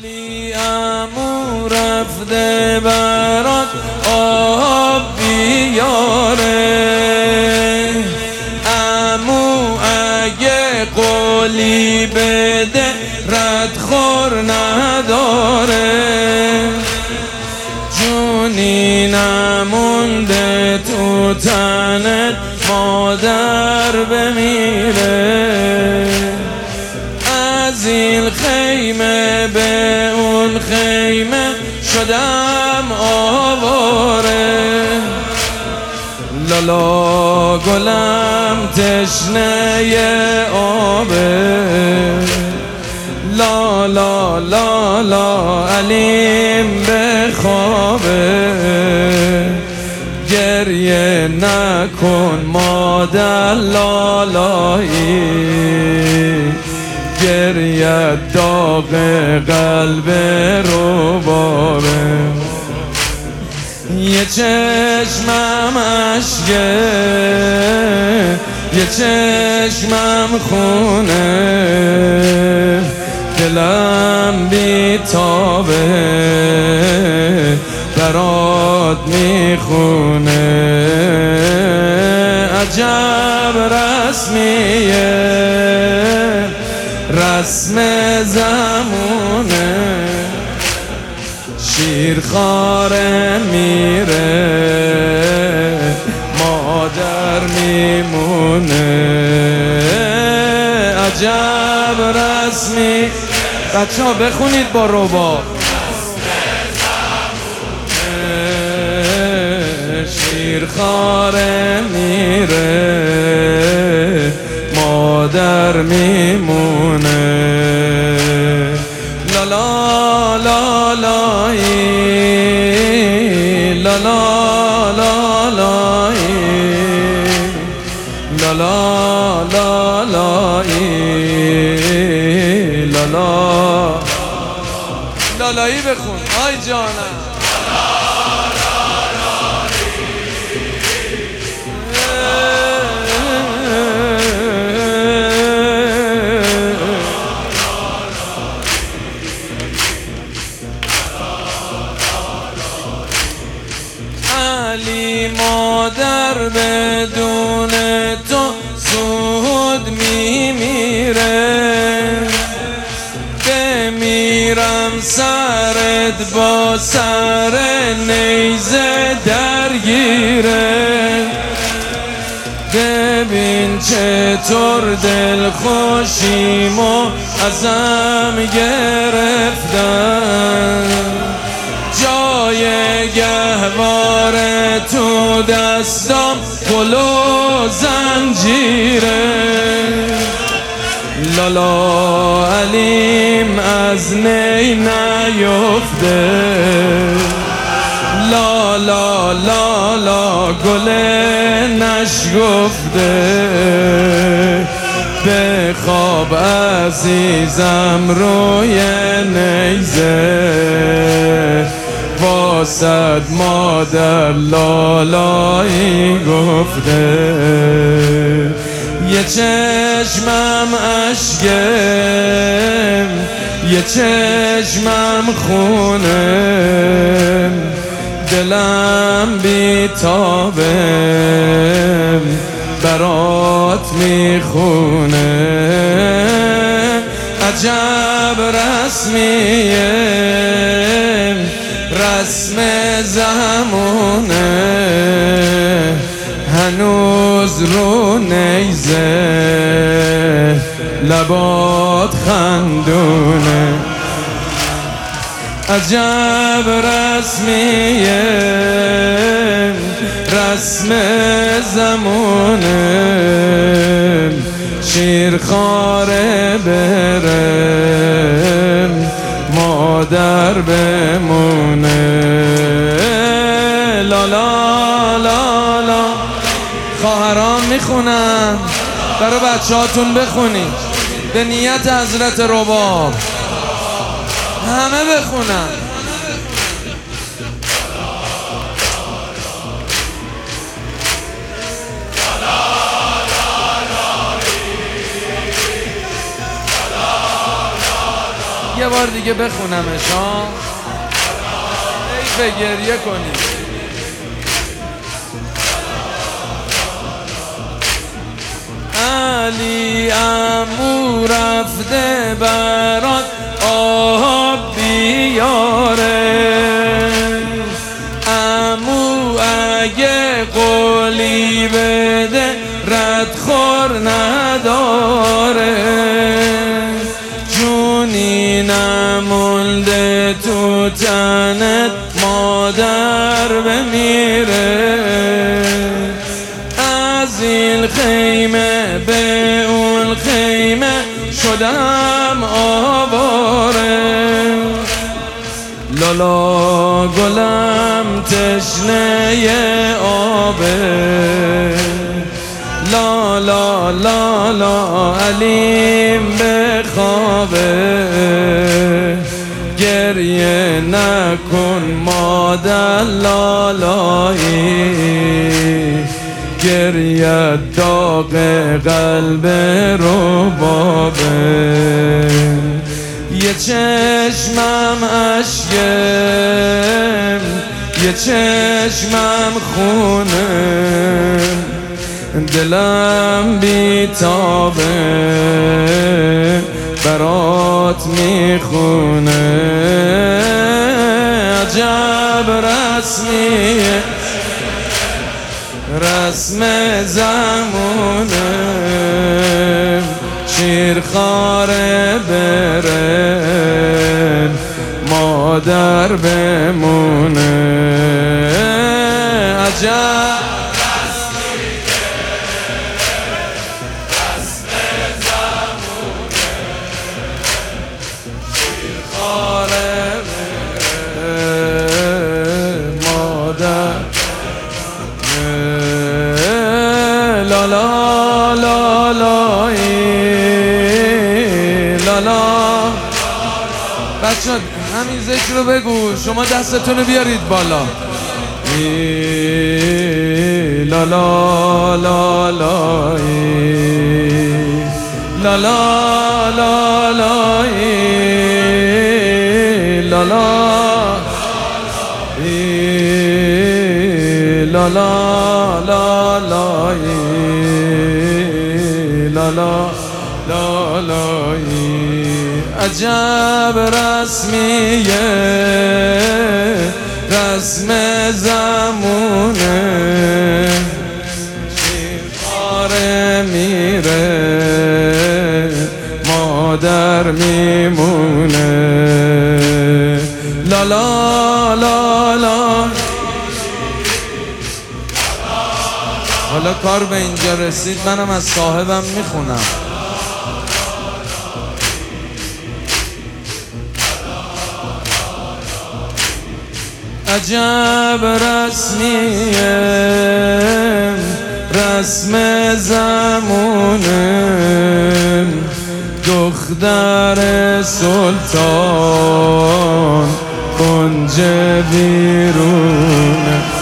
علی عمو رفته برات آب بیاره، عمو اگه قولی بده ردخور نداره، جونی نمونده تو تنت مادر بمیره، از این خیمه به اون خیمه شدم آواره، لالا گلم تشنه آبه، لا لا لا لا علیم به خوابه، گریه نکن مادر لالایی، گریه داغ قلب رو باره، یه چشمم عشقه یه چشمم خونه، دلم بیتابه برات میخونه، عجب رسمیه رسم زمونه، شیرخواره میره مادر میمونه، عجب رسمی. بچه ها بخونید با رباب. شیرخواره میره مادر میمونه، لا لا لا لایی، لا لا لا لایی، لا لا لا لایی، لا لا لالایی بخون آی جانم. علی مادر بدون تو سود میمیره، بمیرم سرت با سر نیزه درگیره، ببین چطور دل خوشیمو ازم گرفتن، جای گهواره تو دستم گل و زنجیره، لالا علیم از نی نیفته، لا لا لا لا گل نشگفته، به خواب عزیزم روی نیزه، واسد مادر لالایی گفته، یه چشمم عشقه یه چشمم خونه، دلم بیتابه برات میخونه، عجب رسمیه رسم زمونه، هنوز رو نیزه لبات خندونه، عجب رسمیه رسم زمونه، شیرخواره بره مادر بمونه، لا لا لا لا. خواهران میخونن برای بچه هاتون بخونید به نیت حضرت رباب، همه بخونن. یه بار دیگه بخونمش ها، حیف گریه کنی. علی عمو رفته برات آب بیاره، عمو اگه قولی بده ردخور نداره، جونی نمونده تو تنت مادر بمیره، از این خیمه به اون خیمه شدم آواره، لالا گلم تشنه آبه، لالا لالا علیم به خوابه، گریه نکن مادر لالایی، گریه داغ قلب ربابه، یه چشمم اشکم یه چشمم خونه، دلم بیتابه برات میخونه، عجب رسمیه رسم زمونه، شیرخواره بره مادر بمونه، عجب رسم زمونه، شیرخواره بره مادر، لالا لالایی لالا. بچه همین ذکر رو بگو، شما دستتون رو بیارید بالا، لالا لالایی لالا لالایی لالا لالا لالایی لالا لالایی، عجب رسمیه رسم زمونه، شیرخواره میره مادر میمونه، لالا لالا. حالا کار به اینجا رسید، منم از صاحبم میخونم. عجب رسمیه رسم زمونه، دختر سلطان کنج بیرونه،